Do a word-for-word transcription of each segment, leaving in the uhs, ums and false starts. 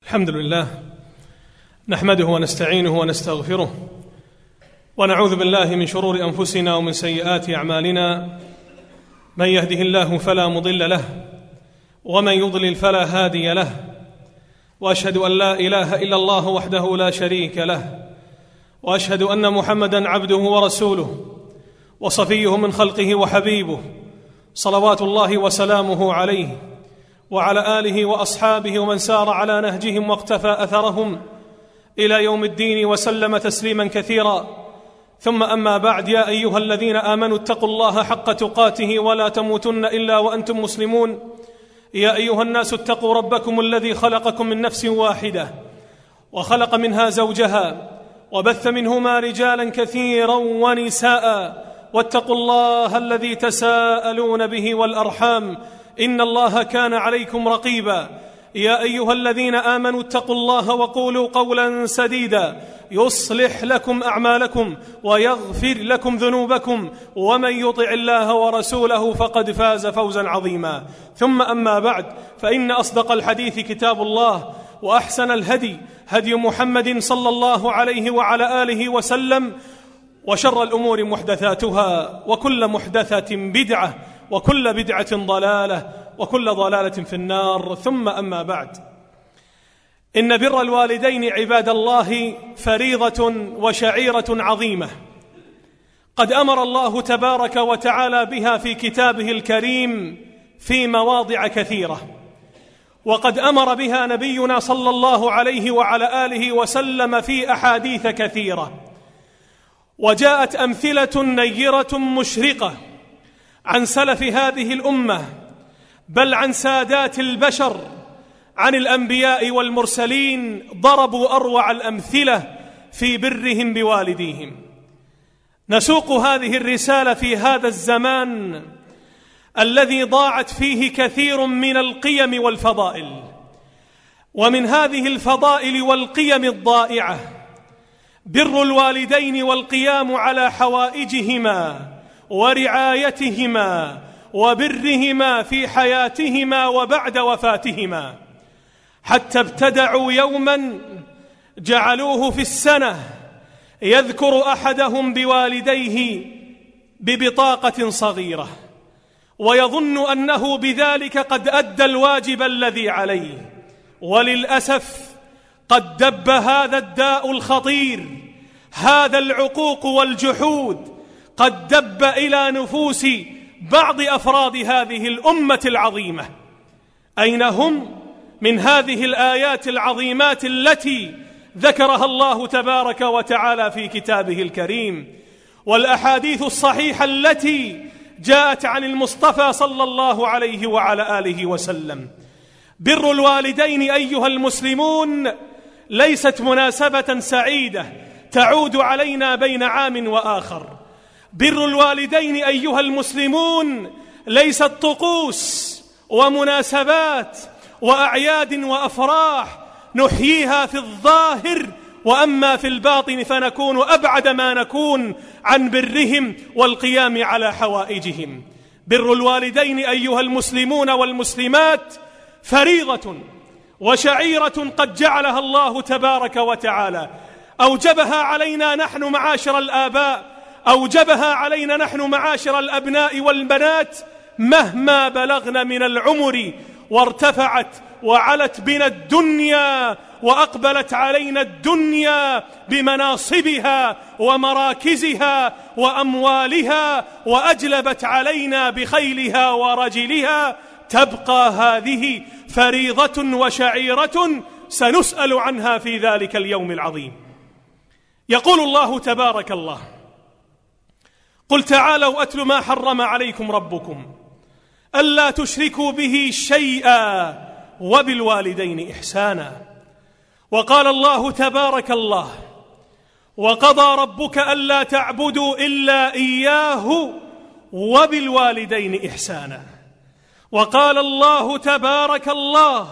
الحمد لله نحمده ونستعينه ونستغفره ونعوذ بالله من شرور أنفسنا ومن سيئات أعمالنا. من يهده الله فلا مضل له ومن يضلل فلا هادي له، وأشهد أن لا إله إلا الله وحده لا شريك له، وأشهد أن محمدًا عبده ورسوله وصفيه من خلقه وحبيبه، صلوات الله وسلامه عليه وعلى آله وأصحابه ومن سار على نهجهم واقتفى أثرهم إلى يوم الدين وسلم تسليما كثيرا. ثم أما بعد، يا أيها الذين آمنوا اتقوا الله حق تقاته ولا تموتن إلا وأنتم مسلمون. يا أيها الناس اتقوا ربكم الذي خلقكم من نفس واحدة وخلق منها زوجها وبث منهما رجالا كثيرا ونساء، واتقوا الله الذي تساءلون به والأرحام إن الله كان عليكم رقيبا. يا أيها الذين آمنوا اتقوا الله وقولوا قولا سديدا يصلح لكم أعمالكم ويغفر لكم ذنوبكم، ومن يطع الله ورسوله فقد فاز فوزا عظيما. ثم أما بعد، فإن أصدق الحديث كتاب الله، وأحسن الهدي هدي محمد صلى الله عليه وعلى آله وسلم، وشر الأمور محدثاتها، وكل محدثة بدعة، وكل بدعة ضلالة، وكل ضلالة في النار. ثم أما بعد، إن بر الوالدين عباد الله فريضة وشعيرة عظيمة قد أمر الله تبارك وتعالى بها في كتابه الكريم في مواضع كثيرة، وقد أمر بها نبينا صلى الله عليه وعلى آله وسلم في أحاديث كثيرة، وجاءت أمثلة نيرة مشرقة عن سلف هذه الأمة، بل عن سادات البشر، عن الأنبياء والمرسلين، ضربوا أروع الأمثلة في برهم بوالديهم. نسوق هذه الرسالة في هذا الزمان الذي ضاعت فيه كثير من القيم والفضائل، ومن هذه الفضائل والقيم الضائعة بر الوالدين والقيام على حوائجهما ورعايتهما وبرهما في حياتهما وبعد وفاتهما، حتى ابتدعوا يوما جعلوه في السنة يذكر أحدهم بوالديه ببطاقة صغيرة، ويظن أنه بذلك قد أدى الواجب الذي عليه. وللأسف قد دب هذا الداء الخطير، هذا العقوق والجحود قد دب إلى نفوس بعض أفراد هذه الأمة العظيمة. أين هم من هذه الآيات العظيمات التي ذكرها الله تبارك وتعالى في كتابه الكريم، والأحاديث الصحيحة التي جاءت عن المصطفى صلى الله عليه وعلى آله وسلم؟ بر الوالدين أيها المسلمون ليست مناسبة سعيدة تعود علينا بين عام وآخر. بر الوالدين أيها المسلمون ليست طقوس ومناسبات وأعياد وأفراح نحييها في الظاهر، وأما في الباطن فنكون أبعد ما نكون عن برهم والقيام على حوائجهم. بر الوالدين أيها المسلمون والمسلمات فريضة وشعيرة قد جعلها الله تبارك وتعالى، أوجبها علينا نحن معاشر الآباء، أوجبها علينا نحن معاشر الأبناء والبنات، مهما بلغنا من العمر وارتفعت وعلت بنا الدنيا وأقبلت علينا الدنيا بمناصبها ومراكزها وأموالها وأجلبت علينا بخيلها ورجلها، تبقى هذه فريضة وشعيرة سنسأل عنها في ذلك اليوم العظيم. يقول الله تبارك الله: قل تعالوا أتل ما حرم عليكم ربكم ألا تشركوا به شيئا وبالوالدين إحسانا. وقال الله تبارك الله: وقضى ربك ألا تعبدوا إلا إياه وبالوالدين إحسانا. وقال الله تبارك الله: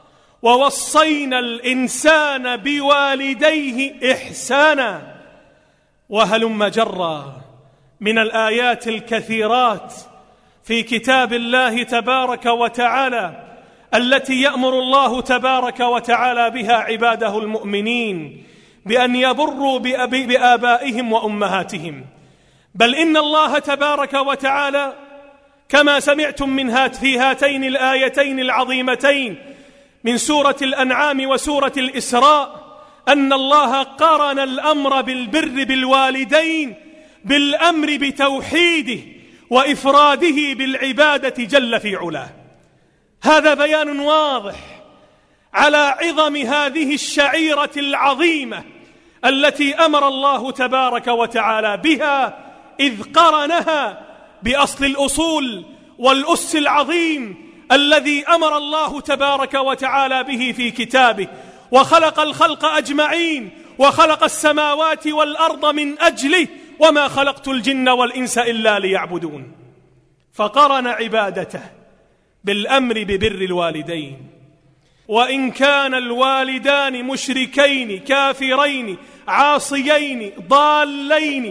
ووصينا الإنسان بوالديه إحسانا. وهلم جرا من الآيات الكثيرات في كتاب الله تبارك وتعالى التي يأمر الله تبارك وتعالى بها عباده المؤمنين بأن يبروا بآبائهم وأمهاتهم. بل إن الله تبارك وتعالى كما سمعتم من هات في هاتين الآيتين العظيمتين من سورة الأنعام وسورة الإسراء أن الله قارن الأمر بالبر بالوالدين بالأمر بتوحيده وإفراده بالعبادة جل في علاه. هذا بيان واضح على عظم هذه الشعيرة العظيمة التي أمر الله تبارك وتعالى بها، إذ قرنها بأصل الأصول والأس العظيم الذي أمر الله تبارك وتعالى به في كتابه، وخلق الخلق أجمعين وخلق السماوات والأرض من أجله، وما خلقت الجن والإنس إلا ليعبدون. فقرن عبادته بالأمر ببر الوالدين، وإن كان الوالدان مشركين كافرين عاصيين ضالين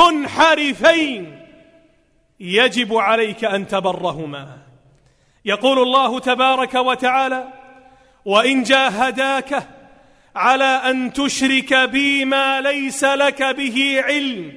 منحرفين يجب عليك أن تبرهما. يقول الله تبارك وتعالى: وإن جاهداك على أن تشرك بي ما ليس لك به علم،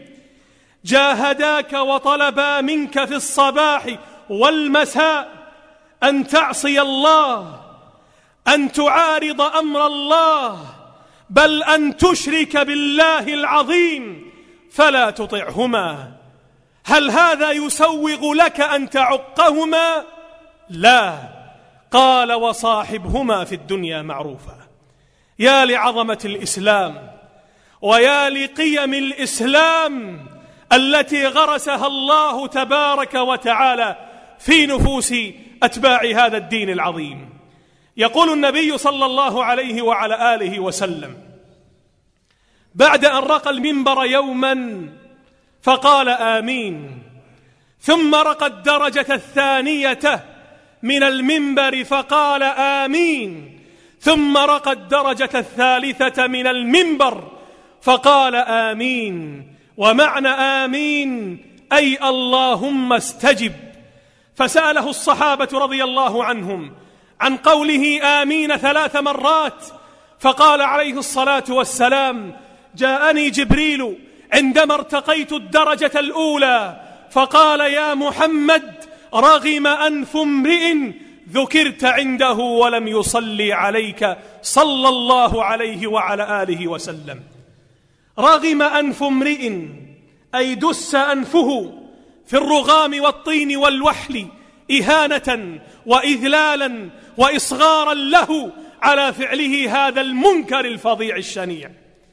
جاهداك وطلبا منك في الصباح والمساء أن تعصي الله، أن تعارض أمر الله، بل أن تشرك بالله العظيم، فلا تطعهما. هل هذا يسوغ لك أن تعقهما؟ لا. قال: وصاحبهما في الدنيا معروفا. يا لعظمة الإسلام ويا لقيم الإسلام التي غرسها الله تبارك وتعالى في نفوس أتباع هذا الدين العظيم. يقول النبي صلى الله عليه وعلى آله وسلم بعد أن رقى المنبر يوما فقال آمين، ثم رقى الدرجة الثانية من المنبر فقال آمين، ثم رقى الدرجة الثالثة من المنبر فقال آمين. ومعنى آمين أي اللهم استجب. فسأله الصحابة رضي الله عنهم عن قوله آمين ثلاث مرات، فقال عليه الصلاة والسلام: جاءني جبريل عندما ارتقيت الدرجة الأولى فقال: يا محمد، رغم أنف امرئ ذكرت عنده ولم يصلي عليك صلى الله عليه وعلى آله وسلم. رغم أنف امرئ أي دس أنفه في الرغام والطين والوحل إهانة وإذلالا وإصغارا له على فعله هذا المنكر الفظيع الشنيع.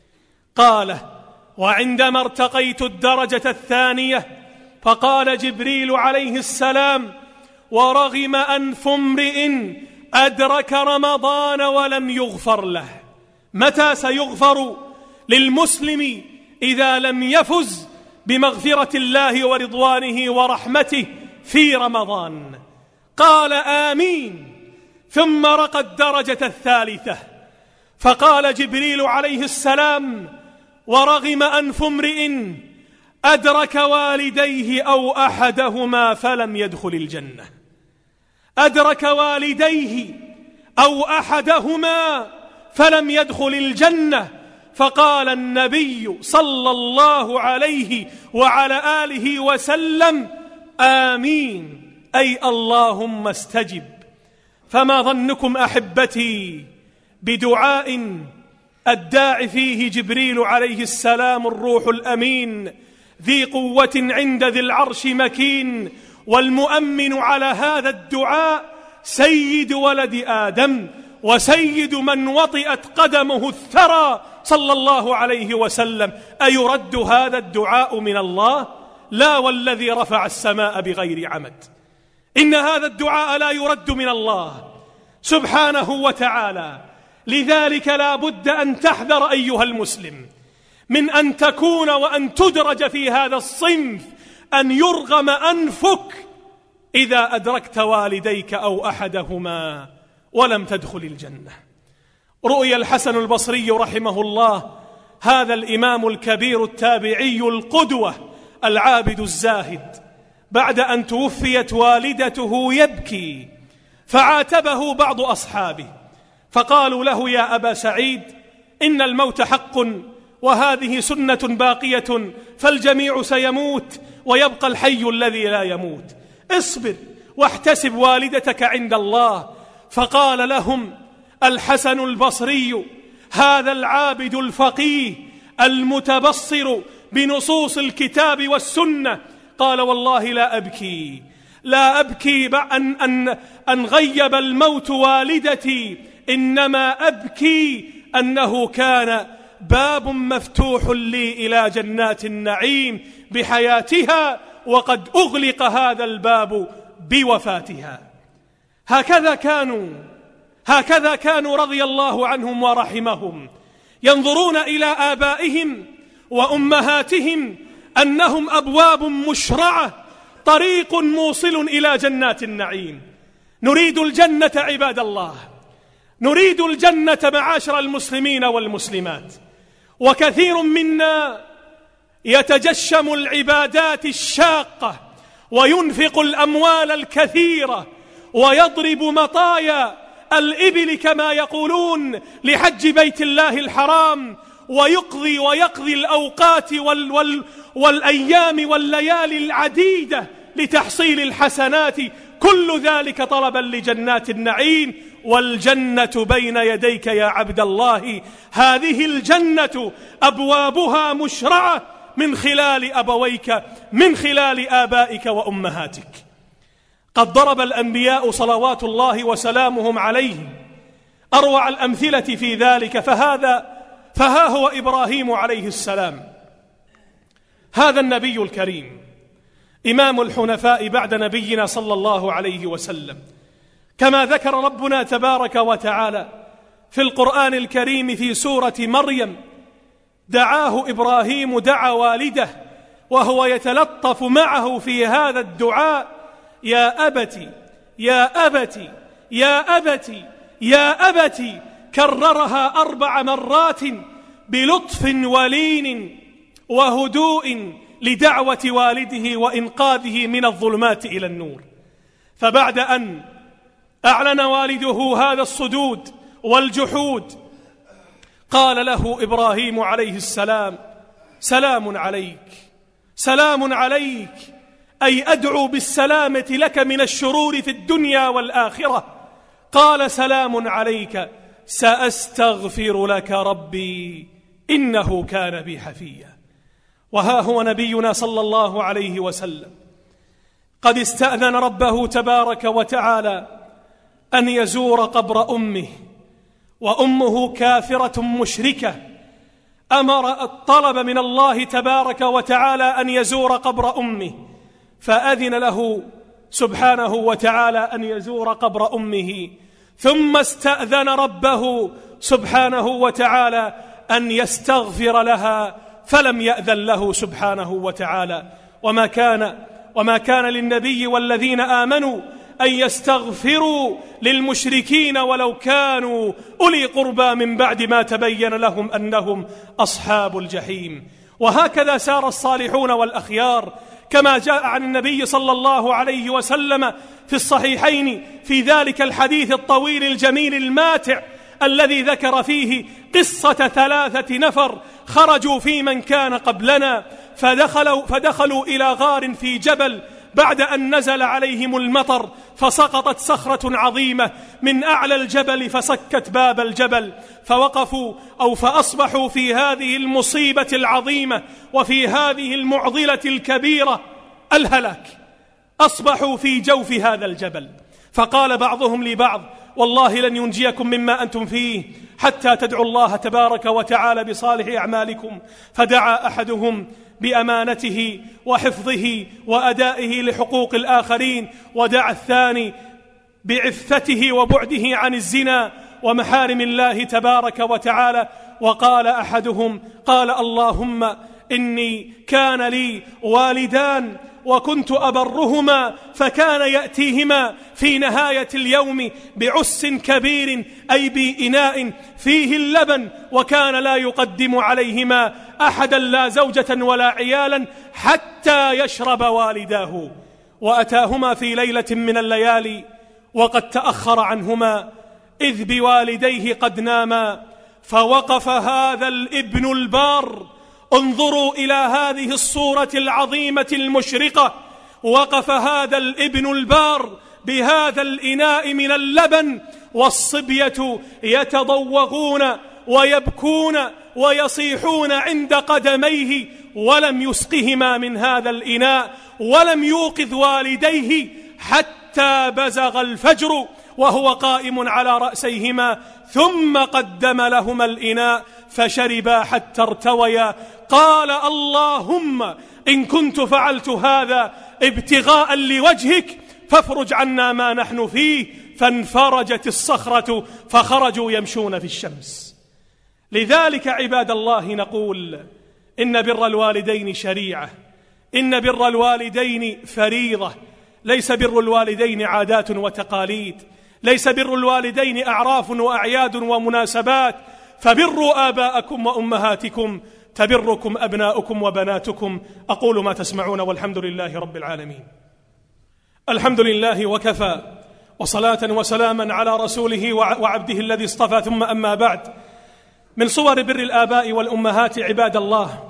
قال: وعندما ارتقيت الدرجة الثانية فقال جبريل عليه السلام: ورغم أنف امرئ أدرك رمضان ولم يغفر له. متى سيغفر للمسلم إذا لم يفز بمغفرة الله ورضوانه ورحمته في رمضان؟ قال آمين، ثم رقى الدرجة الثالثة فقال جبريل عليه السلام: ورغم أنف امرئ أدرك والديه أو أحدهما فلم يدخل الجنة. أدرك والديه أو أحدهما فلم يدخل الجنة. فقال النبي صلى الله عليه وعلى آله وسلم: آمين، أي اللهم استجب. فما ظنكم أحبتي بدعاء الداعي فيه جبريل عليه السلام الروح الأمين ذي قوة عند ذي العرش مكين، والمؤمن على هذا الدعاء سيد ولد آدم وسيد من وطئت قدمه الثرى صلى الله عليه وسلم. أيرد هذا الدعاء من الله؟ لا، والذي رفع السماء بغير عمد. إن هذا الدعاء لا يرد من الله سبحانه وتعالى. لذلك لا بد أن تحذر أيها المسلم من أن تكون وأن تدرج في هذا الصنف، أن يرغم أنفك إذا أدركت والديك أو أحدهما ولم تدخل الجنة. رؤي الحسن البصري رحمه الله، هذا الإمام الكبير التابعي القدوة العابد الزاهد، بعد أن توفيت والدته يبكي، فعاتبه بعض أصحابه فقالوا له: يا أبا سعيد، إن الموت حق وهذه سنة باقية، فالجميع سيموت ويبقى الحي الذي لا يموت، اصبر واحتسب والدتك عند الله. فقال لهم الحسن البصري: هذا العابد الفقيه المتبصر بنصوص الكتاب والسنة، قال: والله لا أبكي لا أبكي أن, أن, أن غيب الموت والدتي، إنما أبكي أنه كان باب مفتوح لي إلى جنات النعيم بحياتها، وقد أغلق هذا الباب بوفاتها. هكذا كانوا هكذا كانوا رضي الله عنهم ورحمهم، ينظرون إلى آبائهم وأمهاتهم أنهم أبواب مشرعة، طريق موصل إلى جنات النعيم. نريد الجنة عباد الله، نريد الجنة معاشر المسلمين والمسلمات، وكثير منا يتجشم العبادات الشاقة وينفق الأموال الكثيرة ويضرب مطايا الإبل كما يقولون لحج بيت الله الحرام، ويقضي ويقضي الأوقات وال وال والأيام والليالي العديدة لتحصيل الحسنات، كل ذلك طلبا لجنات النعيم. والجنة بين يديك يا عبد الله، هذه الجنة أبوابها مشرعة من خلال أبويك، من خلال آبائك وأمهاتك. قد ضرب الأنبياء صلوات الله وسلامهم عليهم أروع الأمثلة في ذلك، فهذا فها هو إبراهيم عليه السلام، هذا النبي الكريم، إمام الحنفاء بعد نبينا صلى الله عليه وسلم، كما ذكر ربنا تبارك وتعالى في القرآن الكريم في سورة مريم: دعاه إبراهيم، دعا والده وهو يتلطف معه في هذا الدعاء: يا أبت يا أبت يا أبت يا أبت، كررها أربع مرات بلطف ولين وهدوء لدعوة والده وإنقاذه من الظلمات إلى النور. فبعد أن أعلن والده هذا الصدود والجحود، قال له إبراهيم عليه السلام: سلام عليك، سلام عليك، أي أدعو بالسلامة لك من الشرور في الدنيا والآخرة. قال: سلام عليك، سأستغفر لك ربي إنه كان بي حفيا. وها هو نبينا صلى الله عليه وسلم قد استأذن ربه تبارك وتعالى أن يزور قبر أمه، وأمه كافرة مشركة، أمر الطلب من الله تبارك وتعالى أن يزور قبر أمه، فأذن له سبحانه وتعالى أن يزور قبر أمه، ثم استأذن ربه سبحانه وتعالى أن يستغفر لها، فلم يأذن له سبحانه وتعالى. وما كان وما كان للنبي والذين آمنوا أن يستغفروا للمشركين ولو كانوا أولي قربى من بعد ما تبين لهم أنهم أصحاب الجحيم. وهكذا سار الصالحون والأخيار، كما جاء عن النبي صلى الله عليه وسلم في الصحيحين في ذلك الحديث الطويل الجميل الماتع الذي ذكر فيه قصة ثلاثة نفر خرجوا في من كان قبلنا، فدخلوا, فدخلوا إلى غار في جبل بعد أن نزل عليهم المطر، فسقطت صخرة عظيمة من أعلى الجبل فسكت باب الجبل، فوقفوا أو فأصبحوا في هذه المصيبة العظيمة وفي هذه المعضلة الكبيرة الهلاك، أصبحوا في جوف هذا الجبل. فقال بعضهم لبعض: والله لن ينجيكم مما أنتم فيه حتى تدعوا الله تبارك وتعالى بصالح أعمالكم. فدعا أحدهم بأمانته وحفظه وأدائه لحقوق الآخرين، ودعا الثاني بعفته وبعده عن الزنا ومحارم الله تبارك وتعالى. وقال أحدهم: قال اللهم إني كان لي والدان وكنت أبرهما، فكان يأتيهما في نهاية اليوم بعس كبير، أي بإناء فيه اللبن، وكان لا يقدم عليهما أحدا لا زوجة ولا عيالا حتى يشرب والداه. وأتاهما في ليلة من الليالي وقد تأخر عنهما إذ بوالديه قد ناما، فوقف هذا الابن البار. انظروا إلى هذه الصورة العظيمة المشرقة. وقف هذا الابن البار بهذا الإناء من اللبن، والصبية يتضوغون ويبكون ويصيحون عند قدميه، ولم يسقهما من هذا الإناء، ولم يوقظ والديه حتى بزغ الفجر وهو قائم على رأسيهما، ثم قدم لهما الإناء فشربا حتى ارتويا. قال: اللهم إن كنت فعلت هذا ابتغاء لوجهك فافرج عنا ما نحن فيه. فانفرجت الصخرة فخرجوا يمشون في الشمس. لذلك عباد الله نقول: إن بر الوالدين شريعة، إن بر الوالدين فريضة، ليس بر الوالدين عادات وتقاليد، ليس بر الوالدين أعراف وأعياد ومناسبات. فبروا آباءكم وأمهاتكم تبركم أبناؤكم وبناتكم. أقول ما تسمعون والحمد لله رب العالمين. الحمد لله وكفى، وصلاة وسلاما على رسوله وعبده الذي اصطفى، ثم أما بعد. من صور بر الآباء والأمهات عباد الله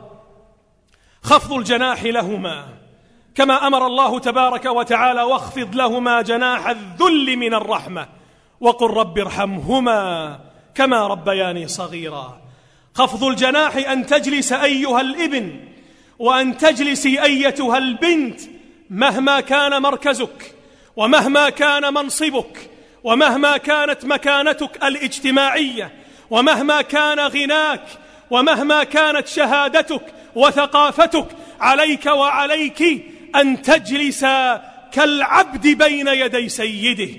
خفض الجناح لهما، كما أمر الله تبارك وتعالى: واخفض لهما جناح الذل من الرحمة وقل رب ارحمهما كما ربياني صغيرا. خفض الجناح أن تجلس أيها الابن، وأن تجلسي أيتها البنت، مهما كان مركزك، ومهما كان منصبك، ومهما كانت مكانتك الاجتماعية، ومهما كان غناك، ومهما كانت شهادتك وثقافتك، عليك وعليك أن تجلس كالعبد بين يدي سيده.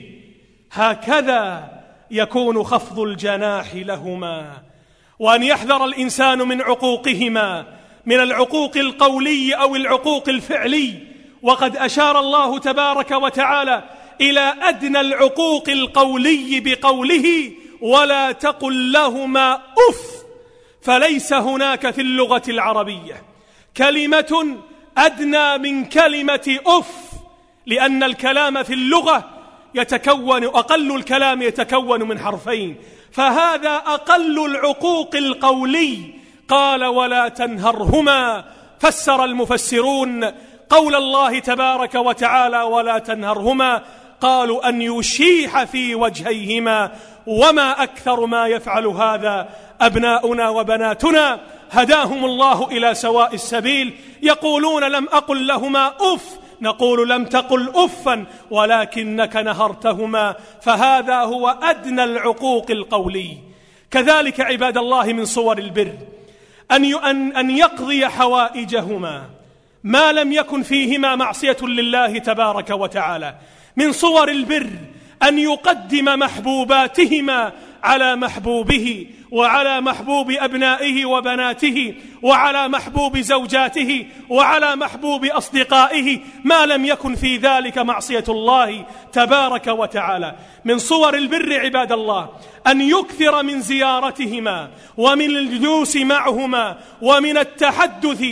هكذا يكون خفض الجناح لهما. وأن يحذر الإنسان من عقوقهما، من العقوق القولي أو العقوق الفعلي. وقد أشار الله تبارك وتعالى إلى أدنى العقوق القولي بقوله: ولا تقل لهما أف. فليس هناك في اللغة العربية كلمة أدنى من كلمة أف، لأن الكلام في اللغة يتكون، أقل الكلام يتكون من حرفين، فهذا أقل العقوق القولي. قال: ولا تنهرهما. فسر المفسرون قول الله تبارك وتعالى: ولا تنهرهما، قالوا أن يشيح في وجهيهما، وما أكثر ما يفعل هذا أبناؤنا وبناتنا هداهم الله إلى سواء السبيل. يقولون: لم أقل لهما أف، نقول: لم تقل أفا ولكنك نهرتهما. فهذا هو أدنى العقوق القولي. كذلك عباد الله من صور البر أن أن يقضي حوائجهما ما لم يكن فيهما معصية لله تبارك وتعالى. من صور البر أن يقدم محبوباتهما على محبوبه، وعلى محبوب أبنائه وبناته، وعلى محبوب زوجاته، وعلى محبوب أصدقائه، ما لم يكن في ذلك معصية الله تبارك وتعالى. من صور البر عباد الله أن يكثر من زيارتهما، ومن الجلوس معهما، ومن التحدث،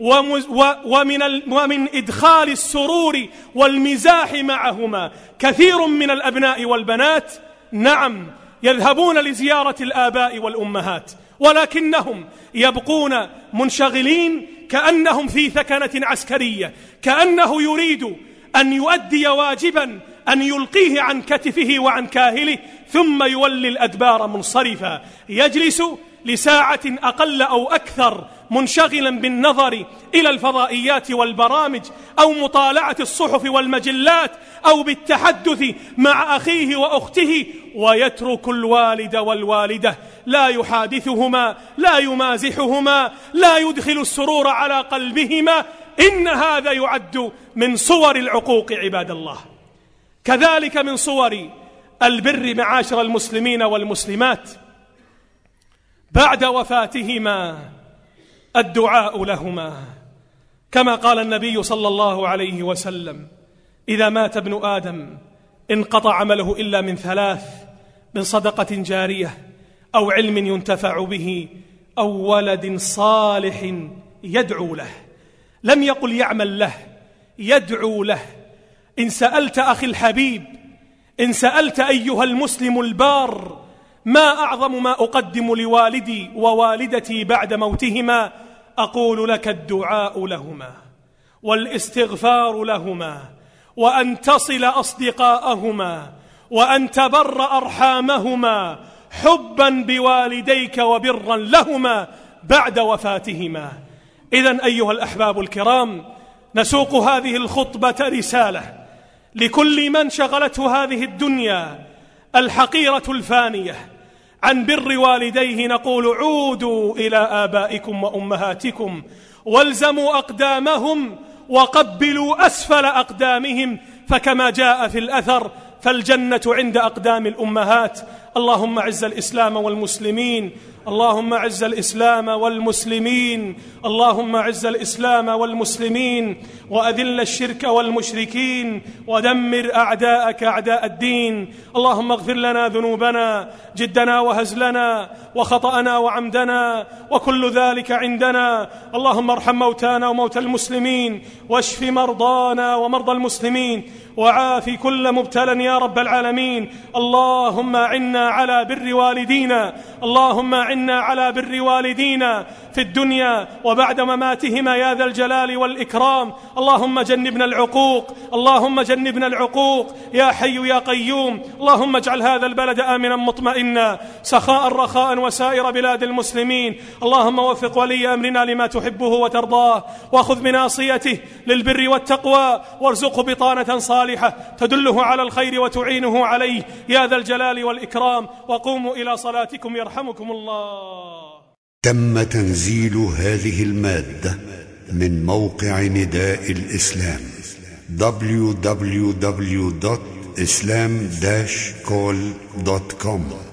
ومن, ومن إدخال السرور والمزاح معهما. كثير من الأبناء والبنات نعم يذهبون لزيارة الآباء والأمهات، ولكنهم يبقون منشغلين كأنهم في ثكنة عسكرية، كأنه يريد أن يؤدي واجبا أن يلقيه عن كتفه وعن كاهله، ثم يولي الأدبار منصرفا. يجلس لساعة أقل أو أكثر منشغلا بالنظر إلى الفضائيات والبرامج، أو مطالعة الصحف والمجلات، أو بالتحدث مع أخيه وأخته، ويترك الوالد والوالدة، لا يحادثهما، لا يمازحهما، لا يدخل السرور على قلبهما. إن هذا يعد من صور العقوق عباد الله. كذلك من صور البر معاشر المسلمين والمسلمات بعد وفاتهما الدعاء لهما، كما قال النبي صلى الله عليه وسلم: إذا مات ابن آدم انقطع عمله إلا من ثلاث: من صدقة جارية، أو علم ينتفع به، أو ولد صالح يدعو له. لم يقل يعمل له، يدعو له. إن سألت أخي الحبيب إن سألت أيها المسلم البار ما أعظم ما أقدم لوالدي ووالدتي بعد موتهما، أقول لك الدعاء لهما والاستغفار لهما، وأن تصل أصدقاءهما، وأن تبر أرحامهما، حبا بوالديك وبرا لهما بعد وفاتهما. إذن أيها الأحباب الكرام، نسوق هذه الخطبة رسالة لكل من شغلته هذه الدنيا الحقيرة الفانية عن بر والديه، نقول عودوا إلى آبائكم وأمهاتكم والزموا أقدامهم وقبلوا أسفل أقدامهم، فكما جاء في الأثر فالجنة عند أقدام الأمهات. اللهم أعز الإسلام والمسلمين، اللهم أعز الإسلام والمسلمين، اللهم أعز الإسلام والمسلمين، وأذل الشرك والمشركين، ودمر أعداءك أعداء الدين. اللهم اغفر لنا ذنوبنا جدنا وهزلنا وخطأنا وعمدنا وكل ذلك عندنا. اللهم ارحم موتانا وموتى المسلمين، واشف مرضانا ومرضى المسلمين، وعاف كل مبتلى يا رب العالمين. اللهم أعنا على بر والدينا، اللهم أعنا على بر والدينا في الدنيا وبعد مماتهما يا ذا الجلال والإكرام. اللهم جنبنا العقوق، اللهم جنبنا العقوق يا حي يا قيوم. اللهم اجعل هذا البلد آمنا مطمئنا سخاء رخاء وسائر بلاد المسلمين. اللهم وفق ولي أمرنا لما تحبه وترضاه، وخذ بناصيته للبر والتقوى، وارزقه بطانة صالحة تدله على الخير وتعينه عليه يا ذا الجلال والإكرام. وقوموا إلى صلاتكم يرحمكم الله. تم تنزيل هذه المادة من موقع نداء الإسلام دبليو دبليو دبليو دوت إسلام داش كول دوت كوم.